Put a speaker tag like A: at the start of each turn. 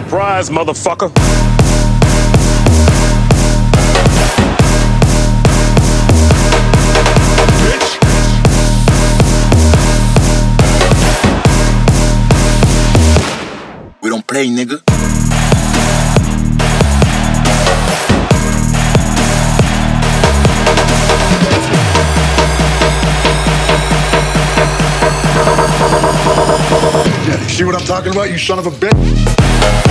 A: Surprise, motherfucker. Bitch.
B: We don't play, nigga.
C: Yeah, you see what I'm talking about, you son of a bitch?